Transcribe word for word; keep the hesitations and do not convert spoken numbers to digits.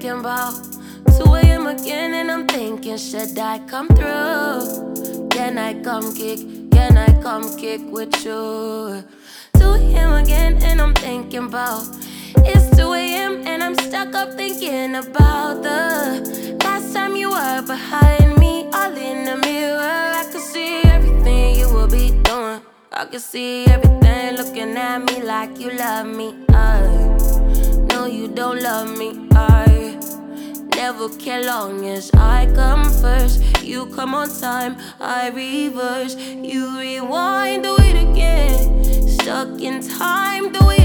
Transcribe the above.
thinking about two a.m. again, and I'm thinking, should I come through? Can I come kick? Can I come kick with you? two a.m. again, and I'm thinking about it's two a.m. and I'm stuck up thinking about the last time you were behind me, all in the mirror. I could see everything you will be doing. I could see everything looking at me like you love me. I know you don't love me. I never care long as I come first. You come on time, I reverse. You rewind, do it again. Stuck in time, do it